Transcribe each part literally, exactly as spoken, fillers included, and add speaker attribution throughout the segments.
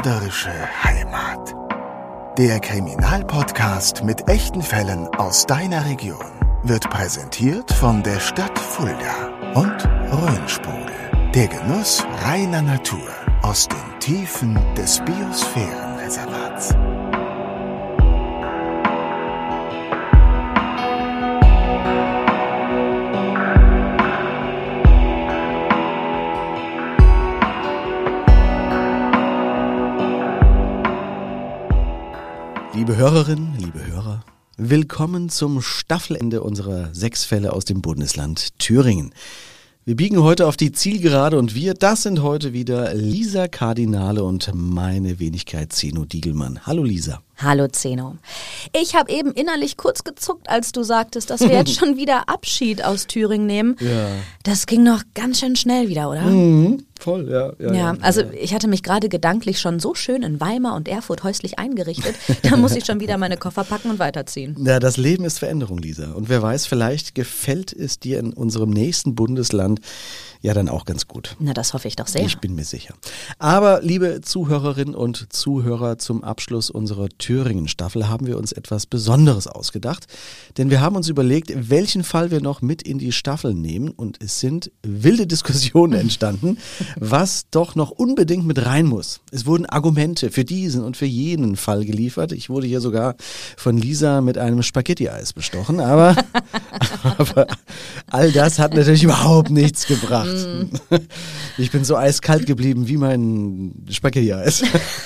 Speaker 1: Mörderische Heimat. Der Kriminalpodcast mit echten Fällen aus deiner Region wird präsentiert von der Stadt Fulda und Rhönsprudel. Der Genuss reiner Natur aus den Tiefen des Biosphärenreservats.
Speaker 2: Liebe Hörerinnen, liebe Hörer, willkommen zum Staffelende unserer sechs Fälle aus dem Bundesland Thüringen. Wir biegen heute auf die Zielgerade und wir, das sind heute wieder Lisa Kardinale und meine Wenigkeit Zeno Diegelmann. Hallo Lisa.
Speaker 3: Hallo Zeno. Ich habe eben innerlich kurz gezuckt, als du sagtest, dass wir jetzt schon wieder Abschied aus Thüringen nehmen.
Speaker 2: Ja.
Speaker 3: Das ging noch ganz schön schnell wieder, oder?
Speaker 2: Mhm, voll, ja. Ja,
Speaker 3: ja,
Speaker 2: ja
Speaker 3: also
Speaker 2: ja.
Speaker 3: ich hatte mich gerade gedanklich schon so schön in Weimar und Erfurt häuslich eingerichtet, da muss ich schon wieder meine Koffer packen und weiterziehen.
Speaker 2: Ja, das Leben ist Veränderung, Lisa. Und wer weiß, vielleicht gefällt es dir in unserem nächsten Bundesland ja dann auch ganz gut.
Speaker 3: Na, das hoffe ich doch sehr.
Speaker 2: Ich bin mir sicher. Aber liebe Zuhörerinnen und Zuhörer, zum Abschluss unserer Thüringen-Staffel haben wir uns etwas Besonderes ausgedacht. Denn wir haben uns überlegt, welchen Fall wir noch mit in die Staffel nehmen. Und es sind wilde Diskussionen entstanden, was doch noch unbedingt mit rein muss. Es wurden Argumente für diesen und für jenen Fall geliefert. Ich wurde hier sogar von Lisa mit einem Spaghetti-Eis bestochen. Aber, aber all das hat natürlich überhaupt nichts gebracht. Ich bin so eiskalt geblieben wie mein Spaghetti-Eis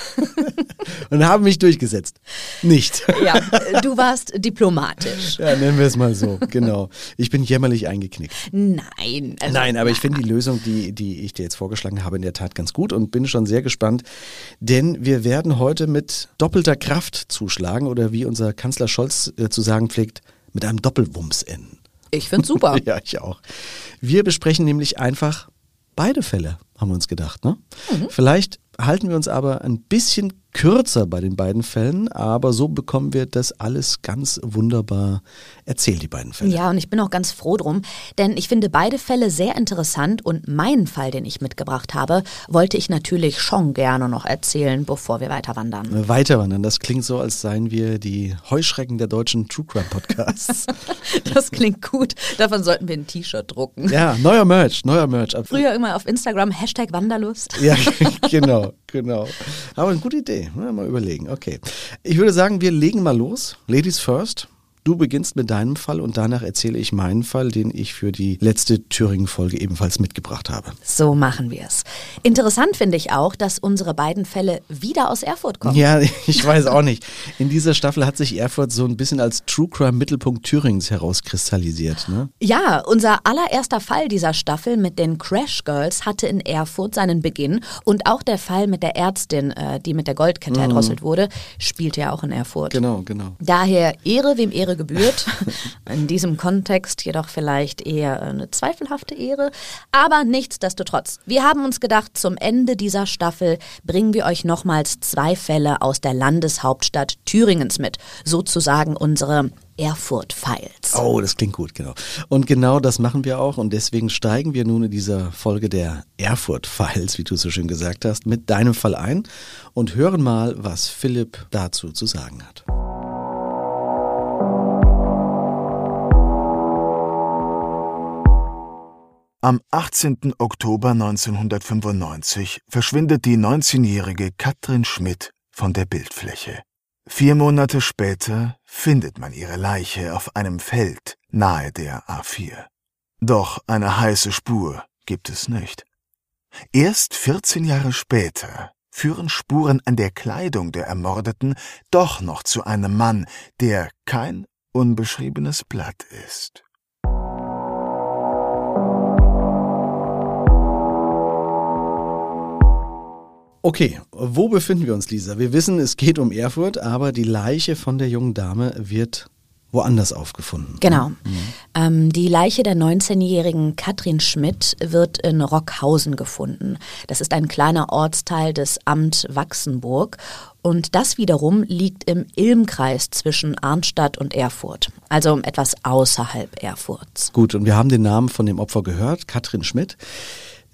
Speaker 2: und habe mich durchgesetzt. Nicht.
Speaker 3: Ja, du warst diplomatisch.
Speaker 2: Ja, nennen wir es mal so, genau. Ich bin jämmerlich eingeknickt.
Speaker 3: Nein. Also
Speaker 2: Nein, aber ich finde die Lösung, die, die ich dir jetzt vorgeschlagen habe, in der Tat ganz gut und bin schon sehr gespannt, denn wir werden heute mit doppelter Kraft zuschlagen oder wie unser Kanzler Scholz äh, zu sagen pflegt, mit einem Doppelwumms enden.
Speaker 3: Ich find's super.
Speaker 2: Ja, ich auch. Wir besprechen nämlich einfach beide Fälle, haben wir uns gedacht. Ne? Mhm. Vielleicht halten wir uns aber ein bisschen kürzer bei den beiden Fällen, aber so bekommen wir das alles ganz wunderbar erzählt, die beiden Fälle.
Speaker 3: Ja, und ich bin auch ganz froh drum, denn ich finde beide Fälle sehr interessant und meinen Fall, den ich mitgebracht habe, wollte ich natürlich schon gerne noch erzählen, bevor wir weiter wandern.
Speaker 2: Weiterwandern, das klingt so, als seien wir die Heuschrecken der deutschen True Crime Podcasts.
Speaker 3: Das klingt gut, davon sollten wir ein T-Shirt drucken.
Speaker 2: Ja, neuer Merch, neuer Merch.
Speaker 3: Früher immer auf Instagram, Hashtag Wanderlust.
Speaker 2: Ja, genau, genau. Aber eine gute Idee. Mal überlegen, okay. Ich würde sagen, wir legen mal los. Ladies first. Du beginnst mit deinem Fall und danach erzähle ich meinen Fall, den ich für die letzte Thüringen-Folge ebenfalls mitgebracht habe.
Speaker 3: So machen wir es. Interessant finde ich auch, dass unsere beiden Fälle wieder aus Erfurt kommen.
Speaker 2: Ja, ich weiß auch nicht. In dieser Staffel hat sich Erfurt so ein bisschen als True Crime Mittelpunkt Thürings herauskristallisiert, ne?
Speaker 3: Ja, unser allererster Fall dieser Staffel mit den Crash Girls hatte in Erfurt seinen Beginn und auch der Fall mit der Ärztin, die mit der Goldkette
Speaker 2: mhm.
Speaker 3: erdrosselt wurde, spielte ja auch in Erfurt.
Speaker 2: Genau, genau.
Speaker 3: Daher Ehre, wem Ehre gebührt. In diesem Kontext jedoch vielleicht eher eine zweifelhafte Ehre. Aber nichtsdestotrotz, wir haben uns gedacht, zum Ende dieser Staffel bringen wir euch nochmals zwei Fälle aus der Landeshauptstadt Thüringens mit. Sozusagen unsere Erfurt-Files.
Speaker 2: Oh, das klingt gut, genau. Und genau das machen wir auch und deswegen steigen wir nun in dieser Folge der Erfurt-Files, wie du so schön gesagt hast, mit deinem Fall ein und hören mal, was Philipp dazu zu sagen hat.
Speaker 1: Am achtzehnten Oktober neunzehnhundertfünfundneunzig verschwindet die neunzehnjährige Katrin Schmidt von der Bildfläche. Vier Monate später findet man ihre Leiche auf einem Feld nahe der A vier. Doch eine heiße Spur gibt es nicht. Erst vierzehn Jahre später führen Spuren an der Kleidung der Ermordeten doch noch zu einem Mann, der kein unbeschriebenes Blatt ist.
Speaker 2: Okay, wo befinden wir uns, Lisa? Wir wissen, es geht um Erfurt, aber die Leiche von der jungen Dame wird woanders aufgefunden.
Speaker 3: Genau. Mhm. Ähm, die Leiche der neunzehnjährigen Katrin Schmidt wird in Rockhausen gefunden. Das ist ein kleiner Ortsteil des Amt Wachsenburg. Und das wiederum liegt im Ilmkreis zwischen Arnstadt und Erfurt, also etwas außerhalb Erfurts.
Speaker 2: Gut, und wir haben den Namen von dem Opfer gehört, Katrin Schmidt.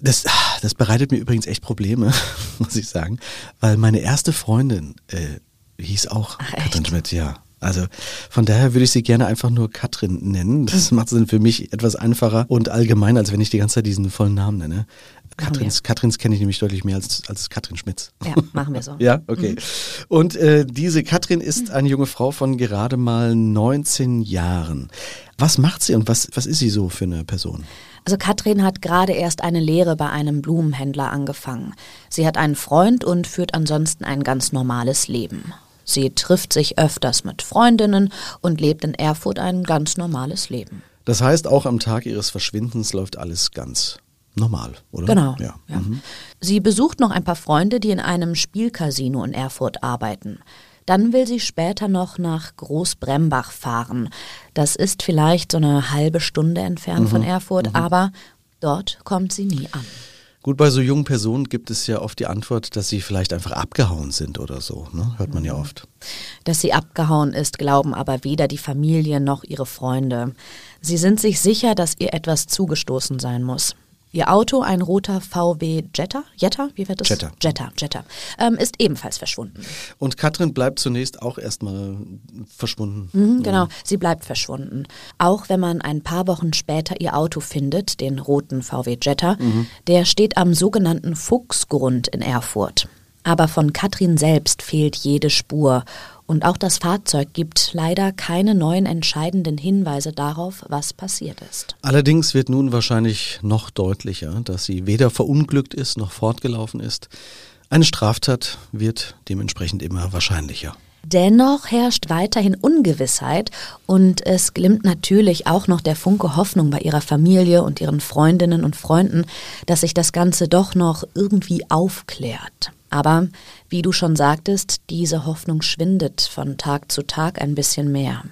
Speaker 2: Das, das bereitet mir übrigens echt Probleme, muss ich sagen, weil meine erste Freundin äh, hieß auch
Speaker 3: Ach,
Speaker 2: Katrin Schmidt, ja. Also von daher würde ich sie gerne einfach nur Katrin nennen. Das macht es dann für mich etwas einfacher und allgemein, als wenn ich die ganze Zeit diesen vollen Namen nenne. Katrins, Katrins kenne ich nämlich deutlich mehr als, als Katrin Schmitz.
Speaker 3: Ja, machen wir so.
Speaker 2: Ja, okay. Mhm. Und äh, diese Katrin ist eine junge Frau von gerade mal neunzehn Jahren. Was macht sie und was, was ist sie so für eine Person?
Speaker 3: Also Katrin hat gerade erst eine Lehre bei einem Blumenhändler angefangen. Sie hat einen Freund und führt ansonsten ein ganz normales Leben. Sie trifft sich öfters mit Freundinnen und lebt in Erfurt ein ganz normales Leben.
Speaker 2: Das heißt, auch am Tag ihres Verschwindens läuft alles ganz normal, oder?
Speaker 3: Genau.
Speaker 2: Ja.
Speaker 3: Ja.
Speaker 2: Mhm.
Speaker 3: Sie besucht noch ein paar Freunde, die in einem Spielcasino in Erfurt arbeiten. Dann will sie später noch nach Großbrembach fahren. Das ist vielleicht so eine halbe Stunde entfernt mhm. von Erfurt, mhm. aber dort kommt sie nie an.
Speaker 2: Gut, bei so jungen Personen gibt es ja oft die Antwort, dass sie vielleicht einfach abgehauen sind oder so, ne? Hört man ja oft.
Speaker 3: Dass sie abgehauen ist, glauben aber weder die Familie noch ihre Freunde. Sie sind sich sicher, dass ihr etwas zugestoßen sein muss. Ihr Auto, ein roter V W Jetta, Jetta, wie wird das?
Speaker 2: Jetta.
Speaker 3: Jetta, Jetta, ähm, ist ebenfalls verschwunden.
Speaker 2: Und Katrin bleibt zunächst auch erstmal verschwunden.
Speaker 3: Mhm, genau, sie bleibt verschwunden. Auch wenn man ein paar Wochen später ihr Auto findet, den roten V W Jetta, mhm. der steht am sogenannten Fuchsgrund in Erfurt. Aber von Katrin selbst fehlt jede Spur. Und auch das Fahrzeug gibt leider keine neuen entscheidenden Hinweise darauf, was passiert ist.
Speaker 2: Allerdings wird nun wahrscheinlich noch deutlicher, dass sie weder verunglückt ist noch fortgelaufen ist. Eine Straftat wird dementsprechend immer wahrscheinlicher.
Speaker 3: Dennoch herrscht weiterhin Ungewissheit und es glimmt natürlich auch noch der Funke Hoffnung bei ihrer Familie und ihren Freundinnen und Freunden, dass sich das Ganze doch noch irgendwie aufklärt. Aber, wie du schon sagtest, diese Hoffnung schwindet von Tag zu Tag ein bisschen mehr.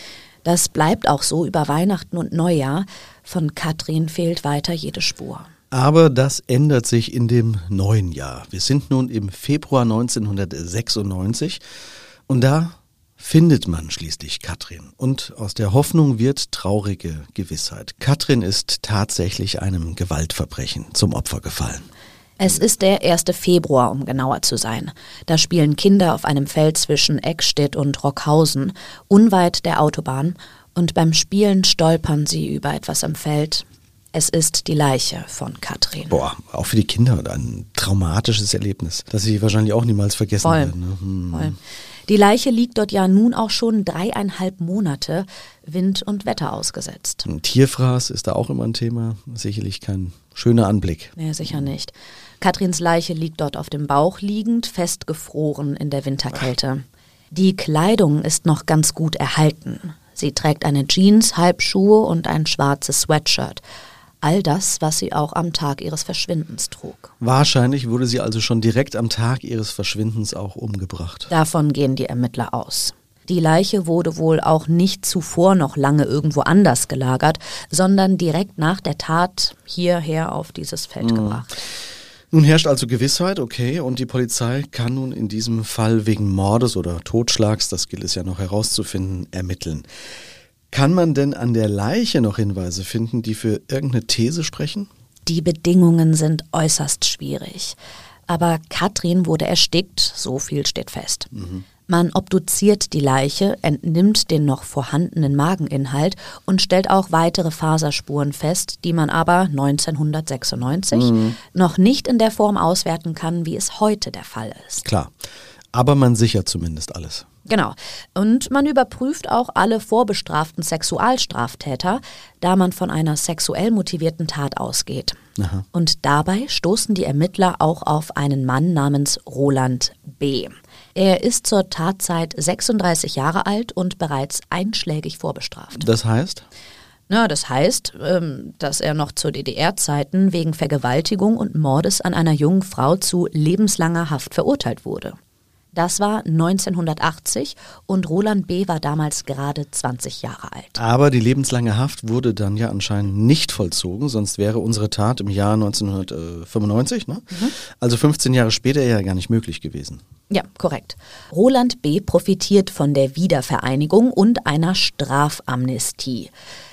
Speaker 3: Das bleibt auch so über Weihnachten und Neujahr. Von Katrin fehlt weiter jede Spur.
Speaker 2: Aber das ändert sich in dem neuen Jahr. Wir sind nun im Februar neunzehnhundertsechsundneunzig und da findet man schließlich Katrin. Und aus der Hoffnung wird traurige Gewissheit. Katrin ist tatsächlich einem Gewaltverbrechen zum Opfer gefallen.
Speaker 3: Es ist der erste Februar, um genauer zu sein. Da spielen Kinder auf einem Feld zwischen Eckstedt und Rockhausen, unweit der Autobahn. Und beim Spielen stolpern sie über etwas am Feld. Es ist die Leiche von Katrin.
Speaker 2: Boah, auch für die Kinder ein traumatisches Erlebnis, das sie wahrscheinlich auch niemals vergessen
Speaker 3: Voll.
Speaker 2: werden. Ne? Hm.
Speaker 3: Voll. Die Leiche liegt dort ja nun auch schon dreieinhalb Monate Wind und Wetter ausgesetzt.
Speaker 2: Ein Tierfraß ist da auch immer ein Thema. Sicherlich kein schöner Anblick.
Speaker 3: Nee, sicher nicht. Katrins Leiche liegt dort auf dem Bauch liegend, festgefroren in der Winterkälte. Die Kleidung ist noch ganz gut erhalten. Sie trägt eine Jeans, Halbschuhe und ein schwarzes Sweatshirt. All das, was sie auch am Tag ihres Verschwindens trug.
Speaker 2: Wahrscheinlich wurde sie also schon direkt am Tag ihres Verschwindens auch umgebracht.
Speaker 3: Davon gehen die Ermittler aus. Die Leiche wurde wohl auch nicht zuvor noch lange irgendwo anders gelagert, sondern direkt nach der Tat hierher auf dieses Feld mhm. gebracht.
Speaker 2: Nun herrscht also Gewissheit, okay, und die Polizei kann nun in diesem Fall wegen Mordes oder Totschlags, das gilt es ja noch herauszufinden, ermitteln. Kann man denn an der Leiche noch Hinweise finden, die für irgendeine These sprechen?
Speaker 3: Die Bedingungen sind äußerst schwierig. Aber Katrin wurde erstickt, so viel steht fest. Mhm. Man obduziert die Leiche, entnimmt den noch vorhandenen Mageninhalt und stellt auch weitere Faserspuren fest, die man aber neunzehnhundertsechsundneunzig mhm. noch nicht in der Form auswerten kann, wie es heute der Fall ist.
Speaker 2: Klar, aber man sichert zumindest alles.
Speaker 3: Genau. Und man überprüft auch alle vorbestraften Sexualstraftäter, da man von einer sexuell motivierten Tat ausgeht. Aha. Und dabei stoßen die Ermittler auch auf einen Mann namens Roland B. Er ist zur Tatzeit sechsunddreißig Jahre alt und bereits einschlägig vorbestraft.
Speaker 2: Das heißt?
Speaker 3: Na, das heißt, ähm, dass er noch zu D D R-Zeiten wegen Vergewaltigung und Mordes an einer jungen Frau zu lebenslanger Haft verurteilt wurde. Das war neunzehnhundertachtzig und Roland B. war damals gerade zwanzig Jahre alt.
Speaker 2: Aber die lebenslange Haft wurde dann ja anscheinend nicht vollzogen, sonst wäre unsere Tat im Jahr neunzehnhundertfünfundneunzig, ne? Mhm. Also fünfzehn Jahre später ja gar nicht möglich gewesen.
Speaker 3: Ja, korrekt. Roland B. profitiert von der Wiedervereinigung und einer Strafamnestie.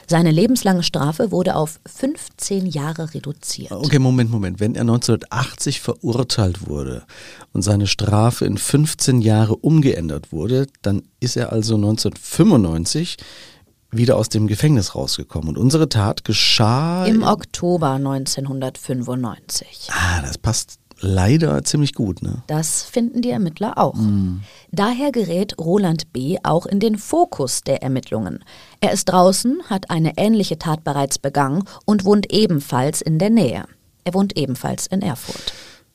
Speaker 3: Seine lebenslange Strafe wurde auf fünfzehn Jahre reduziert.
Speaker 2: Okay, Moment, Moment. Wenn er neunzehnhundertachtzig verurteilt wurde und seine Strafe in fünfzehn Jahre umgeändert wurde, dann ist er also neunzehnhundertfünfundneunzig wieder aus dem Gefängnis rausgekommen. Und unsere Tat geschah
Speaker 3: im Oktober neunzehnhundertfünfundneunzig.
Speaker 2: Ah, das passt leider ziemlich gut, ne?
Speaker 3: Das finden die Ermittler auch.
Speaker 2: Mm.
Speaker 3: Daher gerät Roland B. auch in den Fokus der Ermittlungen. Er ist draußen, hat eine ähnliche Tat bereits begangen und wohnt ebenfalls in der Nähe. Er wohnt ebenfalls in Erfurt.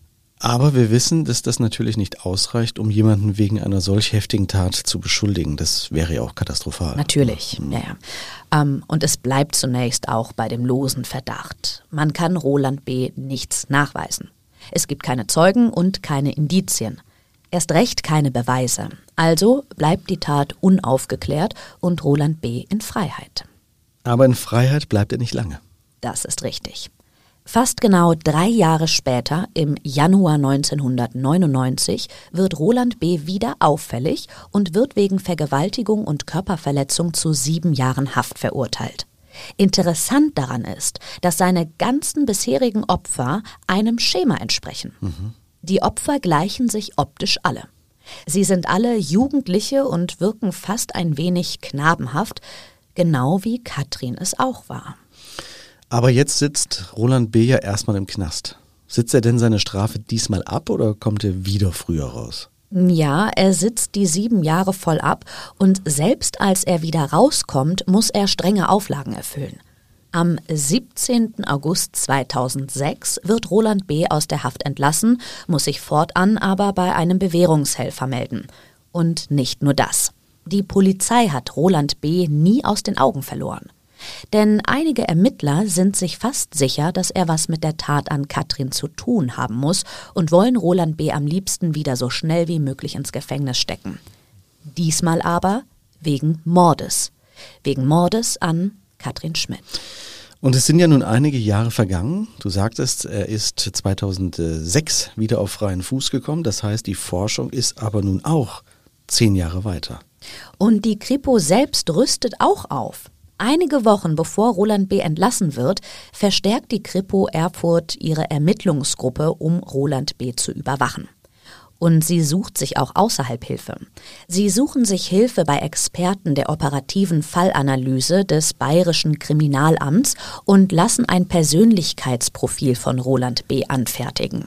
Speaker 2: Aber wir wissen, dass das natürlich nicht ausreicht, um jemanden wegen einer solch heftigen Tat zu beschuldigen. Das wäre ja auch katastrophal.
Speaker 3: Natürlich, ja, ja. Ähm, und es bleibt zunächst auch bei dem losen Verdacht. Man kann Roland B. nichts nachweisen. Es gibt keine Zeugen und keine Indizien. Erst recht keine Beweise. Also bleibt die Tat unaufgeklärt und Roland B. in Freiheit.
Speaker 2: Aber in Freiheit bleibt er nicht lange.
Speaker 3: Das ist richtig. Fast genau drei Jahre später, im Januar neunzehnhundertneunundneunzig, wird Roland B. wieder auffällig und wird wegen Vergewaltigung und Körperverletzung zu sieben Jahren Haft verurteilt. Interessant daran ist, dass seine ganzen bisherigen Opfer einem Schema entsprechen. Mhm. Die Opfer gleichen sich optisch alle. Sie sind alle Jugendliche und wirken fast ein wenig knabenhaft, genau wie Katrin es auch war.
Speaker 2: Aber jetzt sitzt Roland B. ja erstmal im Knast. Sitzt er denn seine Strafe diesmal ab oder kommt er wieder früher raus?
Speaker 3: Ja, er sitzt die sieben Jahre voll ab und selbst als er wieder rauskommt, muss er strenge Auflagen erfüllen. Am siebzehnten August zweitausendsechs wird Roland B. aus der Haft entlassen, muss sich fortan aber bei einem Bewährungshelfer melden. Und nicht nur das. Die Polizei hat Roland B. nie aus den Augen verloren. Denn einige Ermittler sind sich fast sicher, dass er was mit der Tat an Katrin zu tun haben muss und wollen Roland B. am liebsten wieder so schnell wie möglich ins Gefängnis stecken. Diesmal aber wegen Mordes. Wegen Mordes an Katrin Schmidt.
Speaker 2: Und es sind ja nun einige Jahre vergangen. Du sagtest, er ist zweitausendsechs wieder auf freien Fuß gekommen. Das heißt, die Forschung ist aber nun auch zehn Jahre weiter.
Speaker 3: Und die Kripo selbst rüstet auch auf. Einige Wochen bevor Roland B. entlassen wird, verstärkt die Kripo Erfurt ihre Ermittlungsgruppe, um Roland B. zu überwachen. Und sie sucht sich auch außerhalb Hilfe. Sie suchen sich Hilfe bei Experten der operativen Fallanalyse des Bayerischen Kriminalamts und lassen ein Persönlichkeitsprofil von Roland B. anfertigen.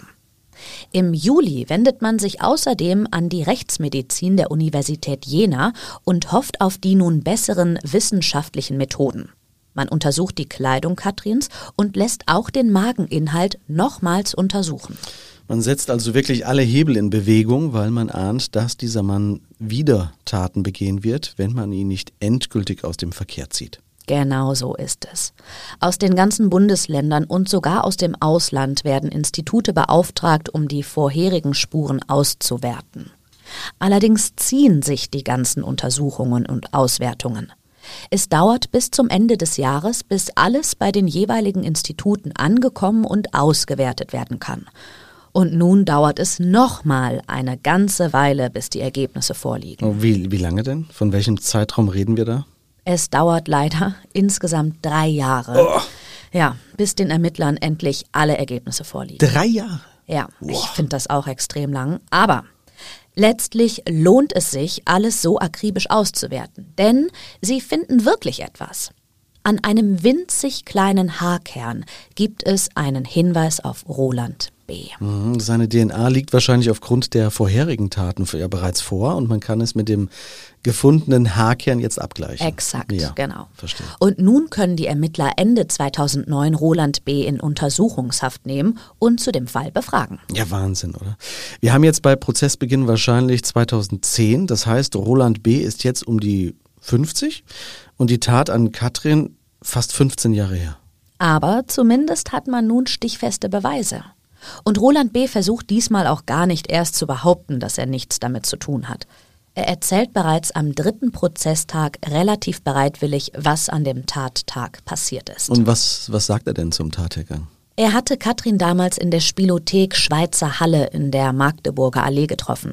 Speaker 3: Im Juli wendet man sich außerdem an die Rechtsmedizin der Universität Jena und hofft auf die nun besseren wissenschaftlichen Methoden. Man untersucht die Kleidung Katrins und lässt auch den Mageninhalt nochmals untersuchen.
Speaker 2: Man setzt also wirklich alle Hebel in Bewegung, weil man ahnt, dass dieser Mann wieder Taten begehen wird, wenn man ihn nicht endgültig aus dem Verkehr zieht.
Speaker 3: Genau so ist es. Aus den ganzen Bundesländern und sogar aus dem Ausland werden Institute beauftragt, um die vorherigen Spuren auszuwerten. Allerdings ziehen sich die ganzen Untersuchungen und Auswertungen. Es dauert bis zum Ende des Jahres, bis alles bei den jeweiligen Instituten angekommen und ausgewertet werden kann. Und nun dauert es nochmal eine ganze Weile, bis die Ergebnisse vorliegen.
Speaker 2: Oh, wie, wie lange denn? Von welchem Zeitraum reden wir da?
Speaker 3: Es dauert leider insgesamt drei Jahre. Oh. Ja, bis den Ermittlern endlich alle Ergebnisse vorliegen.
Speaker 2: Drei Jahre?
Speaker 3: Ja,
Speaker 2: wow.
Speaker 3: Ich finde das auch extrem lang. Aber letztlich lohnt es sich, alles so akribisch auszuwerten. Denn sie finden wirklich etwas. An einem winzig kleinen Haarkern gibt es einen Hinweis auf Roland B.
Speaker 2: Mhm, seine D N A liegt wahrscheinlich aufgrund der vorherigen Taten ja bereits vor und man kann es mit dem gefundenen Haarkern jetzt abgleichen.
Speaker 3: Exakt,
Speaker 2: ja,
Speaker 3: genau.
Speaker 2: Verstehe.
Speaker 3: Und nun können die Ermittler Ende zweitausendneun Roland B. in Untersuchungshaft nehmen und zu dem Fall befragen.
Speaker 2: Ja, Wahnsinn, oder? Wir haben jetzt bei Prozessbeginn wahrscheinlich zweitausendzehn, das heißt, Roland B. ist jetzt um die fünfzig und die Tat an Katrin fast fünfzehn Jahre her.
Speaker 3: Aber zumindest hat man nun stichfeste Beweise. Und Roland B. versucht diesmal auch gar nicht erst zu behaupten, dass er nichts damit zu tun hat. Er erzählt bereits am dritten Prozesstag relativ bereitwillig, was an dem Tattag passiert ist.
Speaker 2: Und was, was sagt er denn zum Tathergang?
Speaker 3: Er hatte Katrin damals in der Spielothek Schweizer Halle in der Magdeburger Allee getroffen.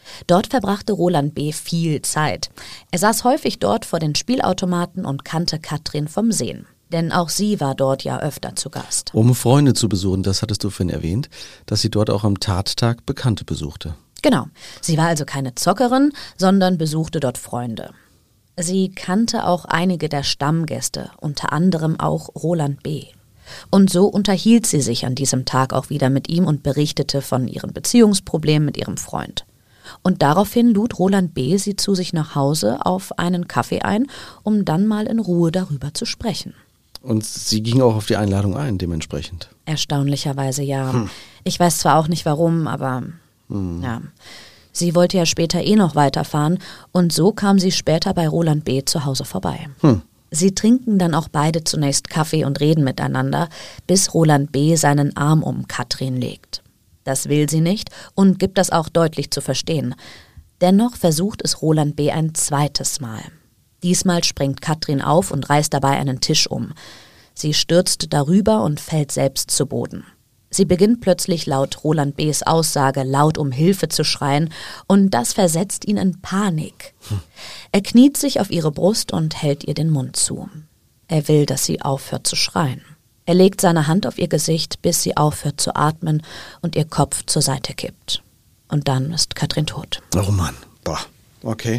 Speaker 3: Dort verbrachte Roland B. viel Zeit. Er saß häufig dort vor den Spielautomaten und kannte Katrin vom Sehen. Denn auch sie war dort ja öfter zu Gast.
Speaker 2: Um Freunde zu besuchen, das hattest du vorhin erwähnt, dass sie dort auch am Tattag Bekannte besuchte.
Speaker 3: Genau. Sie war also keine Zockerin, sondern besuchte dort Freunde. Sie kannte auch einige der Stammgäste, unter anderem auch Roland B. Und so unterhielt sie sich an diesem Tag auch wieder mit ihm und berichtete von ihren Beziehungsproblemen mit ihrem Freund. Und daraufhin lud Roland B. sie zu sich nach Hause auf einen Kaffee ein, um dann mal in Ruhe darüber zu sprechen.
Speaker 2: Und sie ging auch auf die Einladung ein, dementsprechend.
Speaker 3: Erstaunlicherweise ja.
Speaker 2: Hm.
Speaker 3: Ich weiß zwar auch nicht warum, aber hm. ja. Sie wollte ja später eh noch weiterfahren und so kam sie später bei Roland B. zu Hause vorbei.
Speaker 2: Hm.
Speaker 3: Sie trinken dann auch beide zunächst Kaffee und reden miteinander, bis Roland B. seinen Arm um Katrin legt. Das will sie nicht und gibt das auch deutlich zu verstehen. Dennoch versucht es Roland B. ein zweites Mal. Diesmal springt Katrin auf und reißt dabei einen Tisch um. Sie stürzt darüber und fällt selbst zu Boden. Sie beginnt plötzlich laut Roland B.s Aussage laut um Hilfe zu schreien und das versetzt ihn in Panik. Hm. Er kniet sich auf ihre Brust und hält ihr den Mund zu. Er will, dass sie aufhört zu schreien. Er legt seine Hand auf ihr Gesicht, bis sie aufhört zu atmen und ihr Kopf zur Seite kippt. Und dann ist Katrin tot.
Speaker 2: Oh Mann, boah, okay.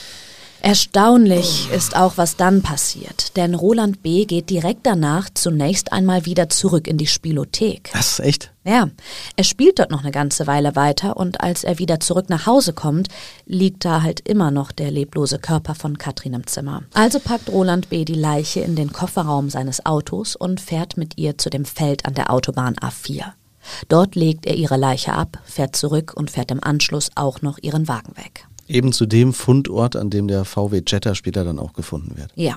Speaker 3: Erstaunlich ist auch, was dann passiert, denn Roland B. geht direkt danach zunächst einmal wieder zurück in die Spielothek.
Speaker 2: Das ist echt?
Speaker 3: Ja, er spielt dort noch eine ganze Weile weiter und als er wieder zurück nach Hause kommt, liegt da halt immer noch der leblose Körper von Katrin im Zimmer. Also packt Roland B. die Leiche in den Kofferraum seines Autos und fährt mit ihr zu dem Feld an der Autobahn A vier. Dort legt er ihre Leiche ab, fährt zurück und fährt im Anschluss auch noch ihren Wagen weg.
Speaker 2: Eben zu dem Fundort, an dem der V W Jetta später dann auch gefunden wird.
Speaker 3: Ja.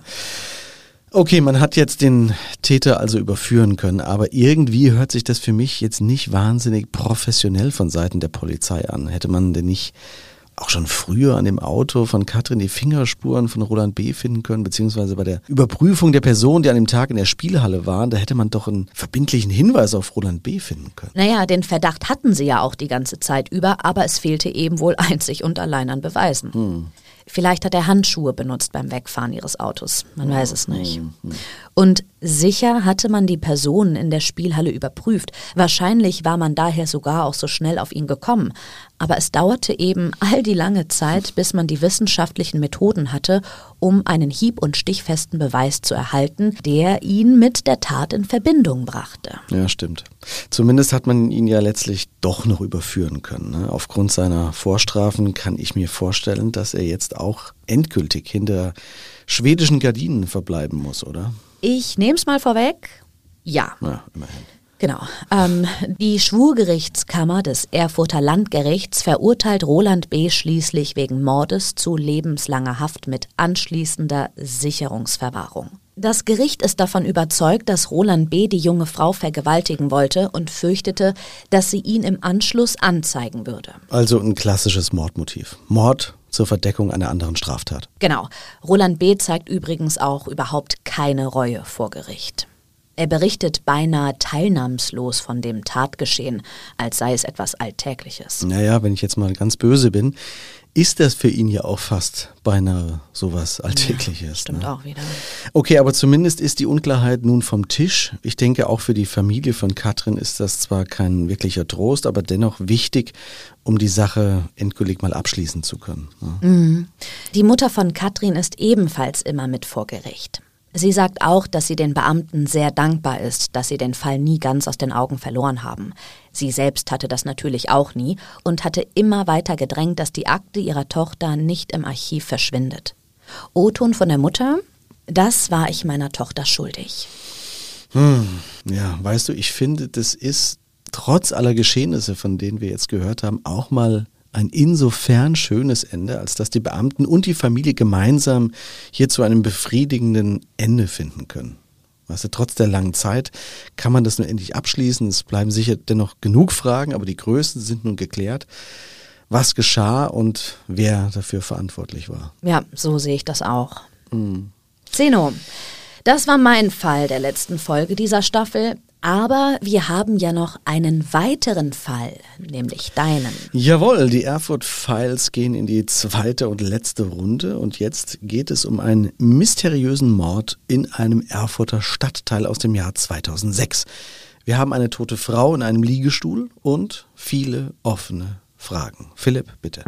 Speaker 2: Okay, man hat jetzt den Täter also überführen können, aber irgendwie hört sich das für mich jetzt nicht wahnsinnig professionell von Seiten der Polizei an. Hätte man denn nicht auch schon früher an dem Auto von Katrin die Fingerspuren von Roland B. finden können, beziehungsweise bei der Überprüfung der Person, die an dem Tag in der Spielhalle waren, da hätte man doch einen verbindlichen Hinweis auf Roland B. finden können.
Speaker 3: Naja, den Verdacht hatten sie ja auch die ganze Zeit über, aber es fehlte eben wohl einzig und allein an Beweisen. Hm. Vielleicht hat er Handschuhe benutzt beim Wegfahren ihres Autos. Man weiß es nicht. Und sicher hatte man die Personen in der Spielhalle überprüft. Wahrscheinlich war man daher sogar auch so schnell auf ihn gekommen. Aber es dauerte eben all die lange Zeit, bis man die wissenschaftlichen Methoden hatte, um einen hieb- und stichfesten Beweis zu erhalten, der ihn mit der Tat in Verbindung brachte.
Speaker 2: Ja, stimmt. Zumindest hat man ihn ja letztlich doch noch überführen können. Ne? Aufgrund seiner Vorstrafen kann ich mir vorstellen, dass er jetzt auch endgültig hinter schwedischen Gardinen verbleiben muss, oder?
Speaker 3: Ich nehme es mal vorweg. Ja.
Speaker 2: Ja, immerhin.
Speaker 3: Genau. Ähm, die Schwurgerichtskammer des Erfurter Landgerichts verurteilt Roland B. schließlich wegen Mordes zu lebenslanger Haft mit anschließender Sicherungsverwahrung. Das Gericht ist davon überzeugt, dass Roland B. die junge Frau vergewaltigen wollte und fürchtete, dass sie ihn im Anschluss anzeigen würde.
Speaker 2: Also ein klassisches Mordmotiv. Mord zur Verdeckung einer anderen Straftat.
Speaker 3: Genau. Roland B. zeigt übrigens auch überhaupt keine Reue vor Gericht. Er berichtet beinahe teilnahmslos von dem Tatgeschehen, als sei es etwas Alltägliches.
Speaker 2: Naja, wenn ich jetzt mal ganz böse bin, ist das für ihn ja auch fast beinahe sowas Alltägliches.
Speaker 3: Ja, stimmt
Speaker 2: ne?
Speaker 3: auch wieder.
Speaker 2: Okay, aber zumindest ist die Unklarheit nun vom Tisch. Ich denke, auch für die Familie von Katrin ist das zwar kein wirklicher Trost, aber dennoch wichtig, um die Sache endgültig mal abschließen zu können. Ne?
Speaker 3: Mhm. Die Mutter von Katrin ist ebenfalls immer mit vor Gericht. Sie sagt auch, dass sie den Beamten sehr dankbar ist, dass sie den Fall nie ganz aus den Augen verloren haben. Sie selbst hatte das natürlich auch nie und hatte immer weiter gedrängt, dass die Akte ihrer Tochter nicht im Archiv verschwindet. O-Ton von der Mutter: Das war ich meiner Tochter schuldig.
Speaker 2: Hm, ja, weißt du, ich finde, das ist trotz aller Geschehnisse, von denen wir jetzt gehört haben, auch mal ein insofern schönes Ende, als dass die Beamten und die Familie gemeinsam hier zu einem befriedigenden Ende finden können. Weißt du, trotz der langen Zeit kann man das nur endlich abschließen. Es bleiben sicher dennoch genug Fragen, aber die größten sind nun geklärt. Was geschah und wer dafür verantwortlich war.
Speaker 3: Ja, so sehe ich das auch.
Speaker 2: Mhm.
Speaker 3: Zeno, das war mein Fall der letzten Folge dieser Staffel. Aber wir haben ja noch einen weiteren Fall, nämlich deinen.
Speaker 2: Jawohl, die Erfurt Files gehen in die zweite und letzte Runde und jetzt geht es um einen mysteriösen Mord in einem Erfurter Stadtteil aus dem Jahr zweitausendsechs. Wir haben eine tote Frau in einem Liegestuhl und viele offene Fragen. Philipp, bitte.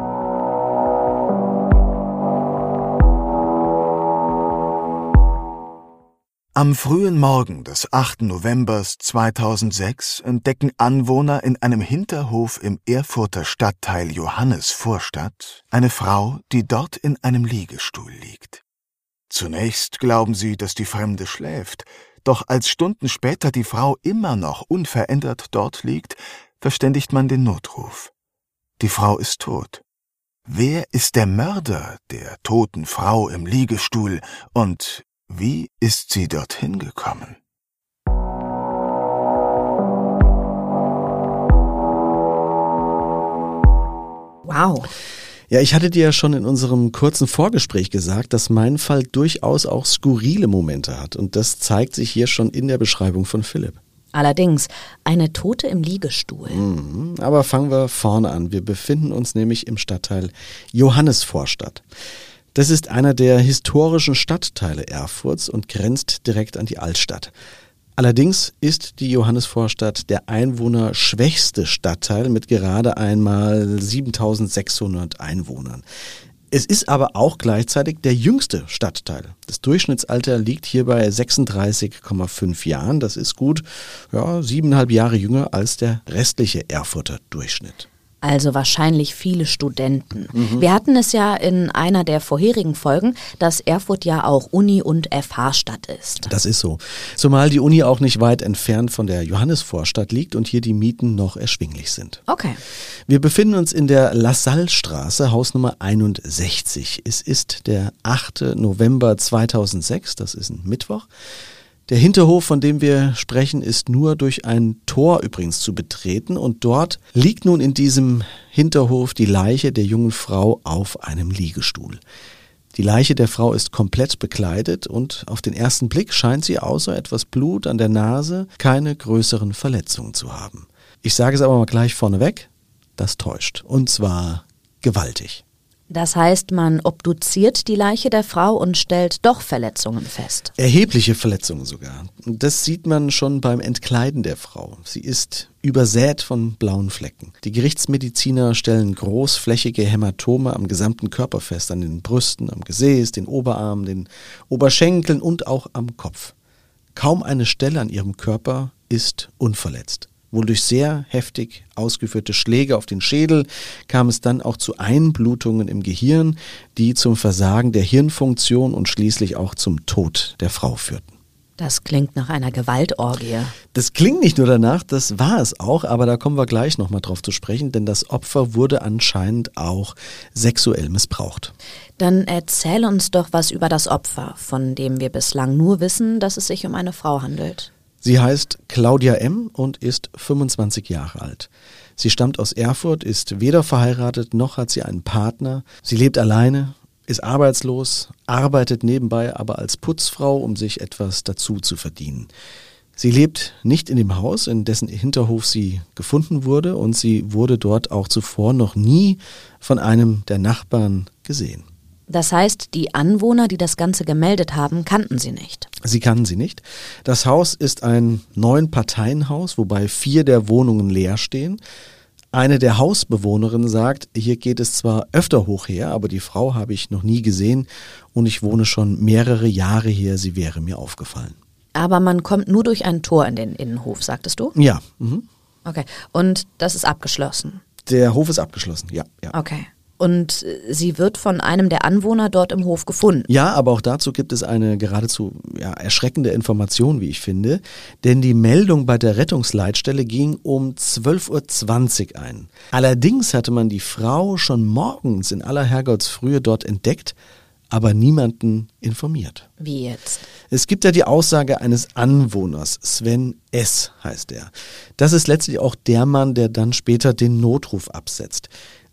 Speaker 1: Am frühen Morgen des achten November zweitausendsechs entdecken Anwohner in einem Hinterhof im Erfurter Stadtteil Johannesvorstadt eine Frau, die dort in einem Liegestuhl liegt. Zunächst glauben sie, dass die Fremde schläft, doch als Stunden später die Frau immer noch unverändert dort liegt, verständigt man den Notruf. Die Frau ist tot. Wer ist der Mörder der toten Frau im Liegestuhl und wie ist sie dorthin gekommen?
Speaker 3: Wow.
Speaker 2: Ja, ich hatte dir ja schon in unserem kurzen Vorgespräch gesagt, dass mein Fall durchaus auch skurrile Momente hat. Und das zeigt sich hier schon in der Beschreibung von Philipp.
Speaker 3: Allerdings, eine Tote im Liegestuhl.
Speaker 2: Mhm, aber fangen wir vorne an. Wir befinden uns nämlich im Stadtteil Johannesvorstadt. Das ist einer der historischen Stadtteile Erfurts und grenzt direkt an die Altstadt. Allerdings ist die Johannesvorstadt der einwohnerschwächste Stadtteil mit gerade einmal siebentausendsechshundert Einwohnern. Es ist aber auch gleichzeitig der jüngste Stadtteil. Das Durchschnittsalter liegt hier bei sechsunddreißig Komma fünf Jahren. Das ist gut, ja, siebeneinhalb Jahre jünger als der restliche Erfurter Durchschnitt.
Speaker 3: Also wahrscheinlich viele Studenten. Mhm. Wir hatten es ja in einer der vorherigen Folgen, dass Erfurt ja auch Uni- und F H-Stadt ist.
Speaker 2: Das ist so. Zumal die Uni auch nicht weit entfernt von der Johannesvorstadt liegt und hier die Mieten noch erschwinglich sind.
Speaker 3: Okay.
Speaker 2: Wir befinden uns in der Lassallestraße, Hausnummer einundsechzig. Es ist der achte November zweitausendsechs, das ist ein Mittwoch. Der Hinterhof, von dem wir sprechen, ist nur durch ein Tor übrigens zu betreten und dort liegt nun in diesem Hinterhof die Leiche der jungen Frau auf einem Liegestuhl. Die Leiche der Frau ist komplett bekleidet und auf den ersten Blick scheint sie außer etwas Blut an der Nase keine größeren Verletzungen zu haben. Ich sage es aber mal gleich vorneweg, das täuscht und zwar gewaltig.
Speaker 3: Das heißt, man obduziert die Leiche der Frau und stellt doch Verletzungen fest.
Speaker 2: Erhebliche Verletzungen sogar. Das sieht man schon beim Entkleiden der Frau. Sie ist übersät von blauen Flecken. Die Gerichtsmediziner stellen großflächige Hämatome am gesamten Körper fest, an den Brüsten, am Gesäß, den Oberarmen, den Oberschenkeln und auch am Kopf. Kaum eine Stelle an ihrem Körper ist unverletzt. Wohl durch sehr heftig ausgeführte Schläge auf den Schädel kam es dann auch zu Einblutungen im Gehirn, die zum Versagen der Hirnfunktion und schließlich auch zum Tod der Frau führten.
Speaker 3: Das klingt nach einer Gewaltorgie.
Speaker 2: Das klingt nicht nur danach, das war es auch, aber da kommen wir gleich nochmal drauf zu sprechen, denn das Opfer wurde anscheinend auch sexuell missbraucht.
Speaker 3: Dann erzähl uns doch was über das Opfer, von dem wir bislang nur wissen, dass es sich um eine Frau handelt.
Speaker 2: Sie heißt Claudia M. und ist fünfundzwanzig Jahre alt. Sie stammt aus Erfurt, ist weder verheiratet noch hat sie einen Partner. Sie lebt alleine, ist arbeitslos, arbeitet nebenbei aber als Putzfrau, um sich etwas dazu zu verdienen. Sie lebt nicht in dem Haus, in dessen Hinterhof sie gefunden wurde und sie wurde dort auch zuvor noch nie von einem der Nachbarn gesehen.
Speaker 3: Das heißt, die Anwohner, die das Ganze gemeldet haben, kannten sie nicht.
Speaker 2: Sie kannten sie nicht. Das Haus ist ein Neun-Parteien-Haus, wobei vier der Wohnungen leer stehen. Eine der Hausbewohnerinnen sagt, hier geht es zwar öfter hoch her, aber die Frau habe ich noch nie gesehen und ich wohne schon mehrere Jahre hier, sie wäre mir aufgefallen.
Speaker 3: Aber man kommt nur durch ein Tor in den Innenhof, sagtest du?
Speaker 2: Ja. Mhm.
Speaker 3: Okay, und das ist abgeschlossen?
Speaker 2: Der Hof ist abgeschlossen, ja. ja.
Speaker 3: Okay. Und sie wird von einem der Anwohner dort im Hof gefunden.
Speaker 2: Ja, aber auch dazu gibt es eine geradezu ja, erschreckende Information, wie ich finde. Denn die Meldung bei der Rettungsleitstelle ging um zwölf Uhr zwanzig ein. Allerdings hatte man die Frau schon morgens in aller Herrgottsfrühe dort entdeckt, aber niemanden informiert.
Speaker 3: Wie jetzt?
Speaker 2: Es gibt ja die Aussage eines Anwohners, Sven S. heißt er. Das ist letztlich auch der Mann, der dann später den Notruf absetzt.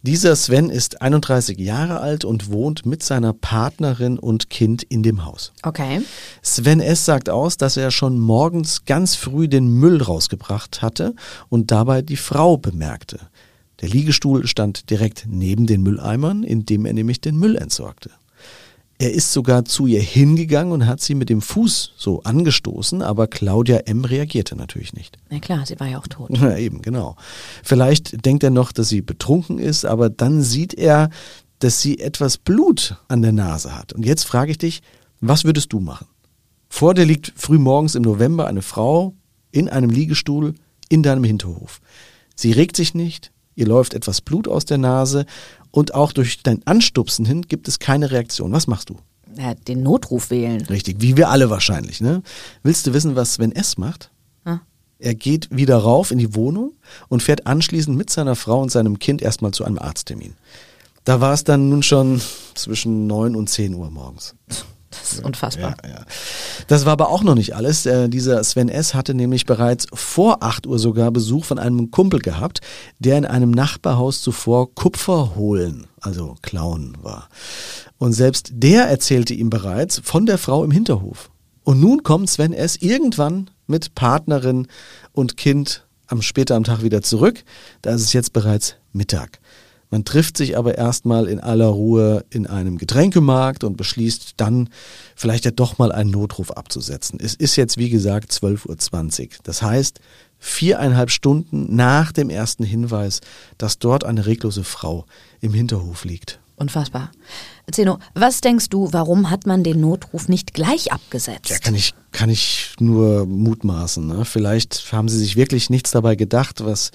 Speaker 2: Dieser Sven ist einunddreißig Jahre alt und wohnt mit seiner Partnerin und Kind in dem Haus.
Speaker 3: Okay.
Speaker 2: Sven S. sagt aus, dass er schon morgens ganz früh den Müll rausgebracht hatte und dabei die Frau bemerkte. Der Liegestuhl stand direkt neben den Mülleimern, in dem er nämlich den Müll entsorgte. Er ist sogar zu ihr hingegangen und hat sie mit dem Fuß so angestoßen, aber Claudia M. reagierte natürlich nicht.
Speaker 3: Na klar, sie war ja auch tot.
Speaker 2: Ja, eben, genau. Vielleicht denkt er noch, dass sie betrunken ist, aber dann sieht er, dass sie etwas Blut an der Nase hat. Und jetzt frage ich dich, was würdest du machen? Vor dir liegt frühmorgens im November eine Frau in einem Liegestuhl in deinem Hinterhof. Sie regt sich nicht, ihr läuft etwas Blut aus der Nase und auch durch dein Anstupsen hin gibt es keine Reaktion. Was machst du?
Speaker 3: Ja, den Notruf wählen.
Speaker 2: Richtig, wie wir alle wahrscheinlich. Ne? Willst du wissen, was Sven S. macht?
Speaker 3: Hm.
Speaker 2: Er geht wieder rauf in die Wohnung und fährt anschließend mit seiner Frau und seinem Kind erstmal zu einem Arzttermin. Da war es dann nun schon zwischen neun und zehn Uhr morgens.
Speaker 3: Das ist unfassbar.
Speaker 2: Ja, ja. Das war aber auch noch nicht alles. Äh, dieser Sven S. hatte nämlich bereits vor acht Uhr sogar Besuch von einem Kumpel gehabt, der in einem Nachbarhaus zuvor Kupfer holen, also klauen war. Und selbst der erzählte ihm bereits von der Frau im Hinterhof. Und nun kommt Sven S. irgendwann mit Partnerin und Kind am später am Tag wieder zurück. Da ist es jetzt bereits Mittag. Man trifft sich aber erstmal in aller Ruhe in einem Getränkemarkt und beschließt dann, vielleicht ja doch mal einen Notruf abzusetzen. Es ist jetzt, wie gesagt, zwölf Uhr zwanzig. Das heißt, viereinhalb Stunden nach dem ersten Hinweis, dass dort eine reglose Frau im Hinterhof liegt.
Speaker 3: Unfassbar. Zeno, was denkst du, warum hat man den Notruf nicht gleich abgesetzt?
Speaker 2: Ja, kann ich, kann ich nur mutmaßen. Ne? Vielleicht haben sie sich wirklich nichts dabei gedacht, was...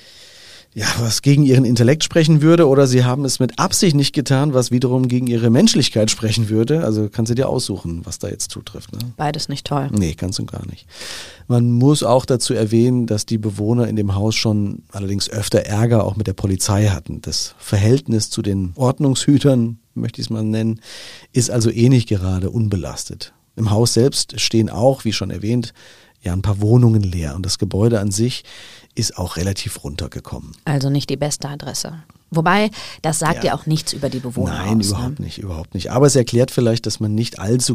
Speaker 2: Ja, was gegen ihren Intellekt sprechen würde, oder sie haben es mit Absicht nicht getan, was wiederum gegen ihre Menschlichkeit sprechen würde. Also kannst du dir aussuchen, was da jetzt zutrifft. Ne?
Speaker 3: Beides nicht toll.
Speaker 2: Nee, ganz und gar nicht. Man muss auch dazu erwähnen, dass die Bewohner in dem Haus schon allerdings öfter Ärger auch mit der Polizei hatten. Das Verhältnis zu den Ordnungshütern, möchte ich es mal nennen, ist also eh nicht gerade unbelastet. Im Haus selbst stehen auch, wie schon erwähnt, ja ein paar Wohnungen leer und das Gebäude an sich ist auch relativ runtergekommen.
Speaker 3: Also nicht die beste Adresse. Wobei, das sagt ja,
Speaker 2: ja
Speaker 3: auch nichts über die Bewohner
Speaker 2: Nein,
Speaker 3: aus.
Speaker 2: überhaupt
Speaker 3: ne?
Speaker 2: nicht, überhaupt nicht. Aber es erklärt vielleicht, dass man nicht allzu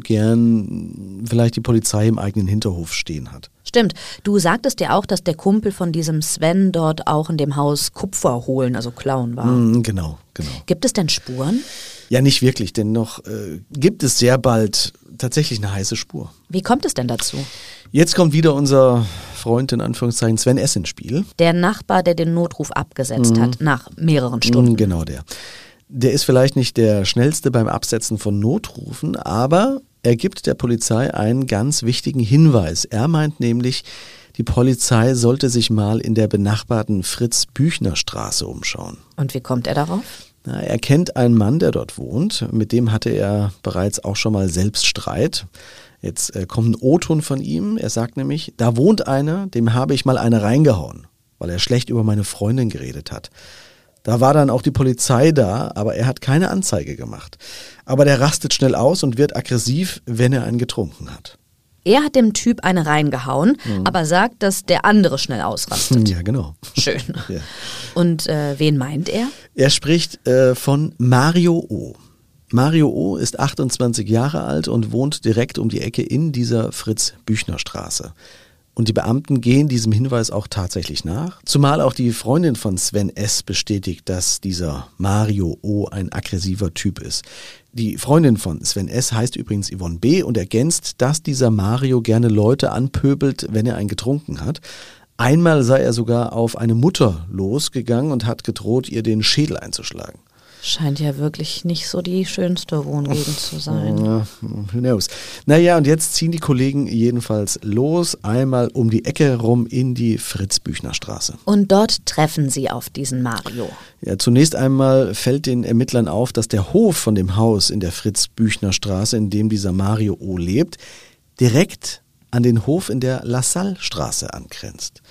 Speaker 2: gern vielleicht die Polizei im eigenen Hinterhof stehen hat.
Speaker 3: Stimmt. Du sagtest ja auch, dass der Kumpel von diesem Sven dort auch in dem Haus Kupfer holen, also klauen war.
Speaker 2: Mm, genau, genau.
Speaker 3: Gibt es denn Spuren?
Speaker 2: Ja, nicht wirklich, denn noch äh, gibt es sehr bald tatsächlich eine heiße Spur.
Speaker 3: Wie kommt es denn dazu?
Speaker 2: Jetzt kommt wieder unser Freund in Anführungszeichen Sven S. ins Spiel.
Speaker 3: Der Nachbar, der den Notruf abgesetzt mhm. hat, nach mehreren Stunden.
Speaker 2: Genau der. Der ist vielleicht nicht der schnellste beim Absetzen von Notrufen, aber er gibt der Polizei einen ganz wichtigen Hinweis. Er meint nämlich, die Polizei sollte sich mal in der benachbarten Fritz-Büchner-Straße umschauen.
Speaker 3: Und wie kommt er darauf?
Speaker 2: Na, er kennt einen Mann, der dort wohnt. Mit dem hatte er bereits auch schon mal selbst Streit. Jetzt äh, kommt ein O-Ton von ihm. Er sagt nämlich, da wohnt einer, dem habe ich mal eine reingehauen, weil er schlecht über meine Freundin geredet hat. Da war dann auch die Polizei da, aber er hat keine Anzeige gemacht. Aber der rastet schnell aus und wird aggressiv, wenn er einen getrunken hat.
Speaker 3: Er hat dem Typ eine reingehauen, mhm. aber sagt, dass der andere schnell ausrastet.
Speaker 2: Ja, genau.
Speaker 3: Schön.
Speaker 2: Ja.
Speaker 3: Und äh, wen meint er?
Speaker 2: Er spricht äh, von Mario O. Mario O. ist achtundzwanzig Jahre alt und wohnt direkt um die Ecke in dieser Fritz-Büchner-Straße. Und die Beamten gehen diesem Hinweis auch tatsächlich nach, zumal auch die Freundin von Sven S. bestätigt, dass dieser Mario O. ein aggressiver Typ ist. Die Freundin von Sven S. heißt übrigens Yvonne B. und ergänzt, dass dieser Mario gerne Leute anpöbelt, wenn er einen getrunken hat. Einmal sei er sogar auf eine Mutter losgegangen und hat gedroht, ihr den Schädel einzuschlagen.
Speaker 3: Scheint ja wirklich nicht so die schönste Wohngegend zu sein.
Speaker 2: Ja, who knows. Naja, und jetzt ziehen die Kollegen jedenfalls los, einmal um die Ecke rum in die Fritz-Büchner-Straße.
Speaker 3: Und dort treffen sie auf diesen Mario.
Speaker 2: Ja, zunächst einmal fällt den Ermittlern auf, dass der Hof von dem Haus in der Fritz-Büchner-Straße, in dem dieser Mario O. lebt, direkt an den Hof in der La Salle-Straße angrenzt.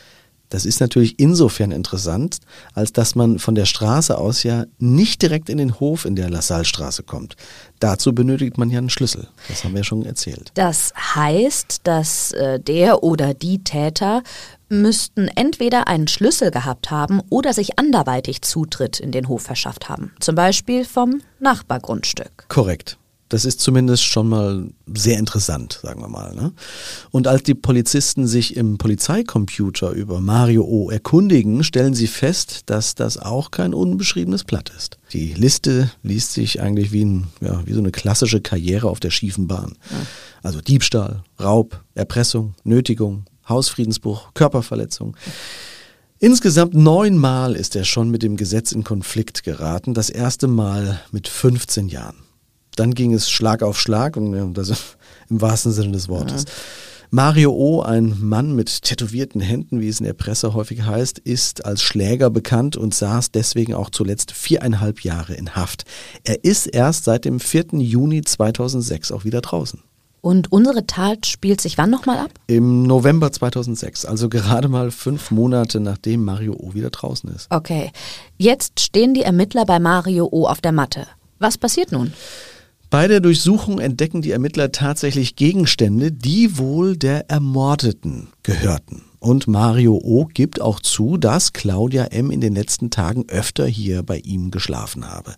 Speaker 2: Das ist natürlich insofern interessant, als dass man von der Straße aus ja nicht direkt in den Hof in der LaSallestraße kommt. Dazu benötigt man ja einen Schlüssel. Das haben wir ja schon erzählt.
Speaker 3: Das heißt, dass äh, der oder die Täter müssten entweder einen Schlüssel gehabt haben oder sich anderweitig Zutritt in den Hof verschafft haben. Zum Beispiel vom Nachbargrundstück.
Speaker 2: Korrekt. Das ist zumindest schon mal sehr interessant, sagen wir mal. Ne? Und als die Polizisten sich im Polizeicomputer über Mario O. erkundigen, stellen sie fest, dass das auch kein unbeschriebenes Blatt ist. Die Liste liest sich eigentlich wie, ein, ja, wie so eine klassische Karriere auf der schiefen Bahn. Ja. Also Diebstahl, Raub, Erpressung, Nötigung, Hausfriedensbruch, Körperverletzung. Insgesamt neunmal ist er schon mit dem Gesetz in Konflikt geraten, das erste Mal mit fünfzehn Jahren. Dann ging es Schlag auf Schlag und das im wahrsten Sinne des Wortes. Ja. Mario O., ein Mann mit tätowierten Händen, wie es in der Presse häufig heißt, ist als Schläger bekannt und saß deswegen auch zuletzt viereinhalb Jahre in Haft. Er ist erst seit dem vierten Juni zweitausendsechs auch wieder draußen.
Speaker 3: Und unsere Tat spielt sich wann nochmal ab?
Speaker 2: Im November zweitausendsechs, also gerade mal fünf Monate nachdem Mario O. wieder draußen ist.
Speaker 3: Okay, jetzt stehen die Ermittler bei Mario O. auf der Matte. Was passiert nun?
Speaker 2: Bei der Durchsuchung entdecken die Ermittler tatsächlich Gegenstände, die wohl der Ermordeten gehörten. Und Mario O. gibt auch zu, dass Claudia M. in den letzten Tagen öfter hier bei ihm geschlafen habe.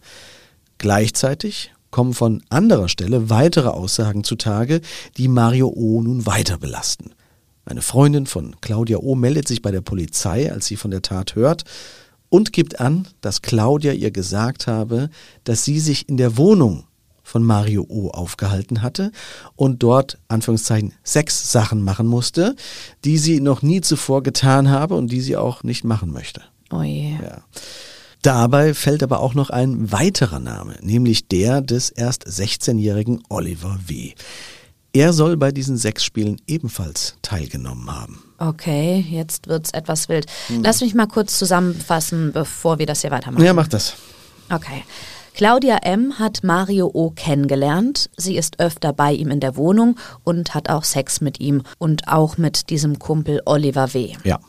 Speaker 2: Gleichzeitig kommen von anderer Stelle weitere Aussagen zutage, die Mario O. nun weiter belasten. Eine Freundin von Claudia O. meldet sich bei der Polizei, als sie von der Tat hört, und gibt an, dass Claudia ihr gesagt habe, dass sie sich in der Wohnung von Mario O. aufgehalten hatte und dort, Anführungszeichen, Sexsachen machen musste, die sie noch nie zuvor getan habe und die sie auch nicht machen möchte.
Speaker 3: Oh je.
Speaker 2: Ja. Dabei fällt aber auch noch ein weiterer Name, nämlich der des erst sechzehnjährigen Oliver W. Er soll bei diesen Sexspielen ebenfalls teilgenommen haben.
Speaker 3: Okay, jetzt wird's etwas wild. Hm. Lass mich mal kurz zusammenfassen, bevor wir das hier weitermachen.
Speaker 2: Ja, mach das.
Speaker 3: Okay. Claudia M. hat Mario O. kennengelernt. Sie ist öfter bei ihm in der Wohnung und hat auch Sex mit ihm und auch mit diesem Kumpel Oliver W.
Speaker 2: Ja.